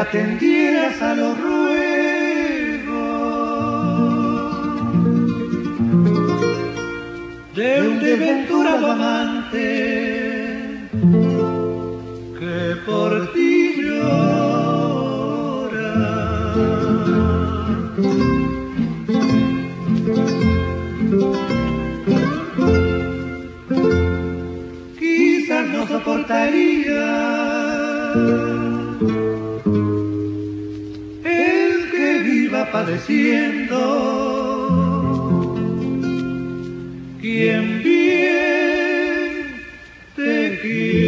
atendieras a los ruegos de un desventurado amante que por ti llora. Quizás no soportaría el que viva padeciendo quien bien te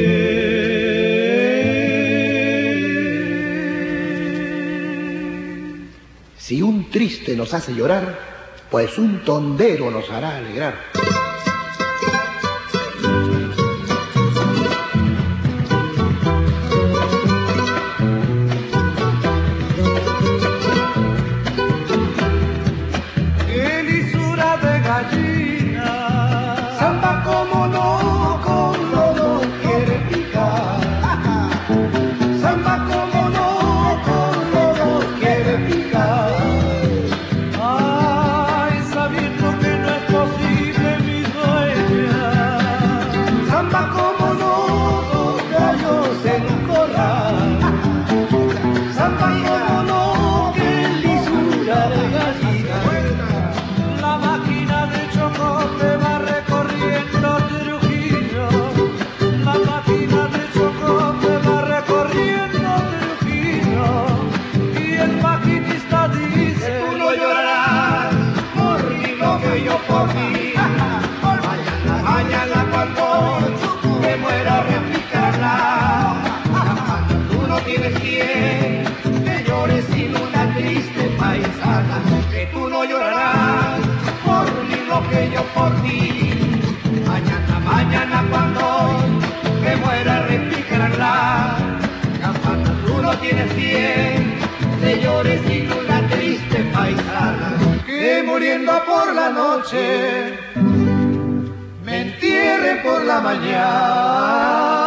quiere. Si un triste nos hace llorar, pues un tondero nos hará alegrar. Samba como no, con lodo quiere picar. Samba como no, con lodo quiere picar. Ay, sabiendo que no es posible mi dueña. Samba como no, con gallos en un corral. Samba como no, que lisura de gallina. La máquina de chocolate va recorriendo Trujillo. La máquina de chocolate va recorriendo Trujillo. Y el maquinista dice que tú no llorarás por mí lo que yo por ti. Mañana cuando me muera replicarla. Tú no tienes quien que llore sin una triste paisana. Que tú no llorarás por mí lo que yo por ti. Mañana cuando me muera replicarla. Campana, tú no tienes quien te llore sin una triste paisana. Que muriendo por la noche me entierre por la mañana.